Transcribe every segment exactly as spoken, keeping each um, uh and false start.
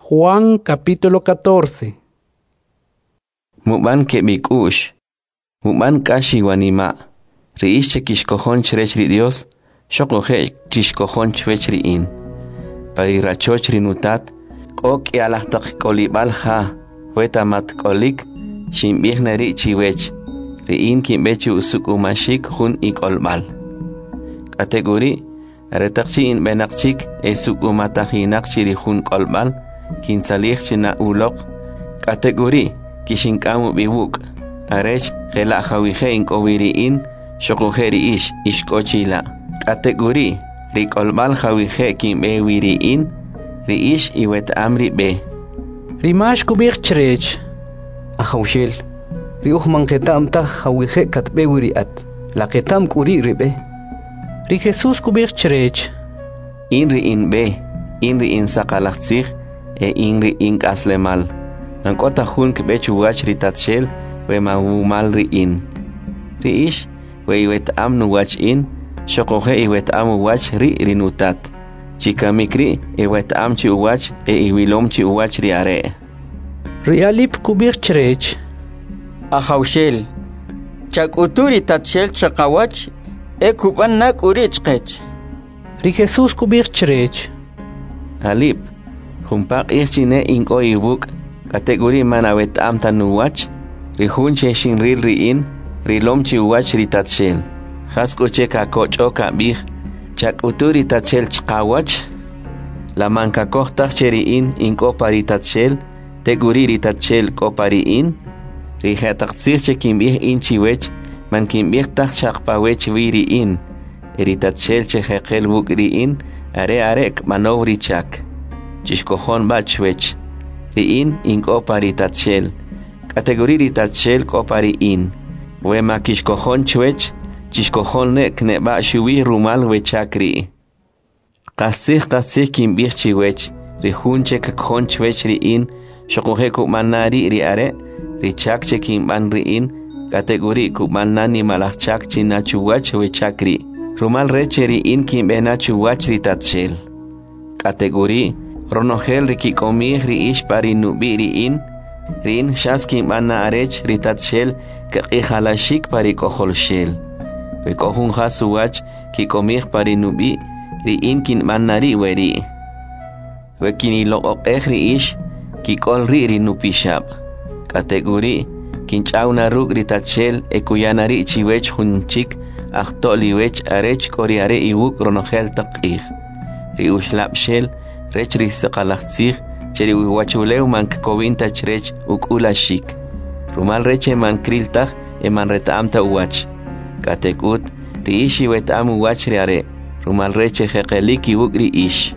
Juan capítulo catorce. Muban kebikush. Muban kashi wanima. Riish kishkohon chrechrich Dios. Shokohe kishkohon chwechri in. Parirachochri nutat. Kok yalahtak kolibal ha. Weta mat kolik. Shimbirneri chiwech. Riin kimbechu usukumashik hun ikolbal. Kategori. Retakchi in benakchik. Esukumatahinak chirihun kolbal. Kinsalih china ulok. Kategori. Kishinkamu biwuk. Arech gela hawije inkowiriin. Shokuheri ish ishkochila. Kategori. Rikolbal hawije kimbe wiriin. Riish iwet amri be. Rimash kubik chrech. Ahawshel. Riuh manketam ta hawije katbe wiriat. La ketam kuri ribe. Ri Jesus kubik chrech. Inri in be. Inri in sakalachzich. E inri in kaslemal. Nankota hun kebechu wach ritatshel. We ma wumal ri in. Ri ish. We iwet amnu wach in. Shokohe iwet amu wach ri rinutat. Chikamikri iwet amchi uwach. E iwilomchi uwach ri are. Rialip kubik chrech. Ahawshel. Chakuturi tatshel chakawach. E kuban nak urichkech. Ri Jesus kubik chrech. Alip. Humpak ichine inko ibuk. Kategori manawet am tanuwach. Rihunche shinril riin. Rilomchi uwach ritatshel. Haskoche kakocho kabih. Chak uturi tatshel chkawach. La manka kohtach cheriin inko paritatshel. Teguri ritatshel kopariin. Rihataktsirche kimbih inchiwech. Man kimbih tak chakpawech viriin. Ritatshel chehekel buk riin. Are arek manovri chak. Chishkohon bachwech. Riin inko paritatshel. Kategori ritatshel kopariin. Wema kishkohon chwech. Chishkohon nek neba shuwi rumal wechakri. Kasih kasih kimbih chiwech. Rihunche kakhon chwech riin. Shokohe kumanari ri are. Richak che kimban riin. Kategori kumanani malachak chinachuwach wechakri. Rumal reche riin kimbenachuwach ritatshel. Kategori. Ronogel rikikomih riish parinubi riin. Rin shaskim ana arech ritatshel kaqihalashik parikoholshel. Wekohun hasuwach kikomih parinubi riin kin manari weri. Wekini loqoqeh riish kikol ri rinupishab. Kategori kinchauna rug ritatshel ekuyanari chiwech hunchik ahtoliwech arech koriare iwuk ronogel taqih. Riushlapshel rech risaqalachtzih cheri wiwachuleu man kovinta chrech ukula shik. Rumal reche man kriltach e man retamta uwach. Katekut riishi wetam uwach riare. Rumal reche jekeliki uk riish.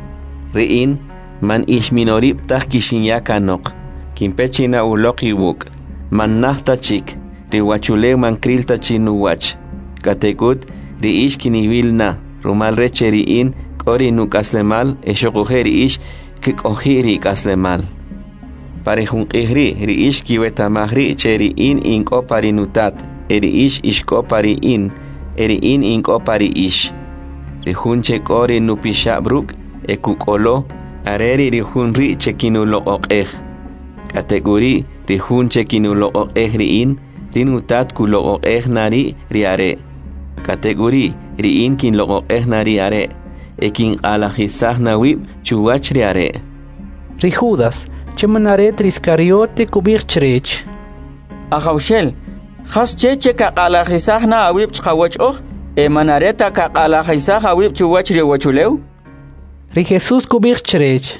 Riin man ish minorib tach kishinyaka nok. Kimpechina uloki wuk. Man nahta chik. Riwachuleu man krilta chinuwach. Katekut riish kinivilna. Rumal reche riin kori nukaslemal e shokuheri ish kikohiri kaslemal. Parejun ihri riish kiwetamahri cheri in inko parinutat. Eri ish ishko pari in. Eri in inko pari ish. Rihunche kori nupishabruk e kukolo. Areri rihunri chekinulo okeh. Kategori rihunche kinulo okeh riin. Rinutat kulo okeh nari riare. Kategori riin kinlo okeh nari are. Ekin alajisah nawib chuwach riare. Ri Judas. Chemanaret riskariote kubik chrech. Ahawshel. Has cheche kakalajisah na awib chkawach oh. E manareta kakalajisah awib chuwach riwachuleu. Ri Jesus kubik chrech.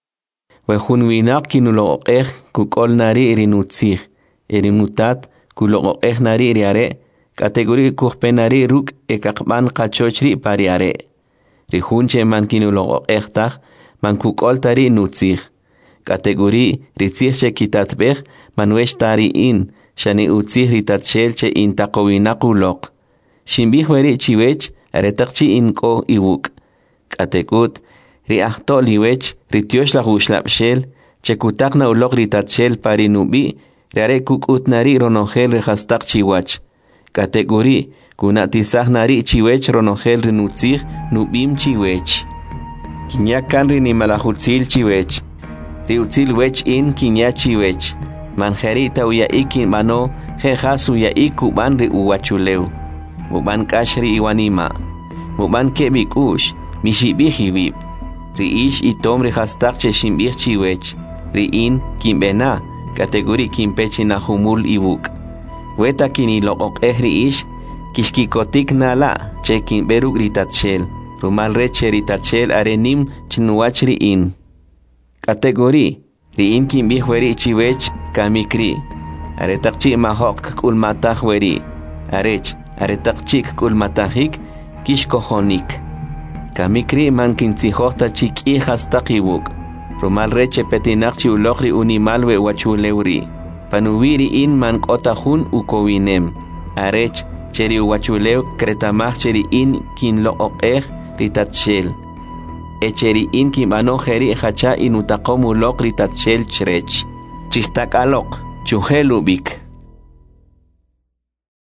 Wehun winak kinulo okeh kukol nari rinutzih. Erinutat kulo okeh nari riare. Kategori kuhpenari ruk e kakban kachochri pariare. Rihunche man kinulo echtach, man kukol tari nutzich. Kategori ritzich kitatbech, man wesh tari in, shani utzich ritatshel che in takowinakulok. Shimbich weri chiwech, aretakchi inko iwuk. Kategut, riachto liwech, rityosh la hushlapshel, che kutak na ulok ritatshel parinubi, riare kukut nari ronogel rehastak chiwach. Kategori, kunatisah nari chiwech ronogel rinutzich nubim chiwech. Kinyakan rini malahutzil chiwech. riutzil wech in kinyachi wech manjerita uya ikin mano jejas uya ikuban ri uwachuleu muban kashri iwanima muban kebikush mishibihibib ri ish itom ri hastak che shimbih chiwech ri in kimbena kategori kimpechina humul ibuk weta kini loqok ehri ish kishkikotik nala che kimberuk ritatshel rumal reche ritatshel arenim chinuach ri in kategori ri in kimbih weri chiwech kamikri aretakchi mahok kul matah weri arech aretakchi kul matahik kishkohonik kamikri mankintzihota chik hijas takibuk rumal reche petinakchi ulokri unimalwe wachuleuri panuwiri in man kotahun ukowinem arech cheri uwachuleu kretamach cheri in kin lo oqeh ritatshel echeri in kimano jeri hacha inutakomu lok ritatshel chrech chistak alok chuhelubik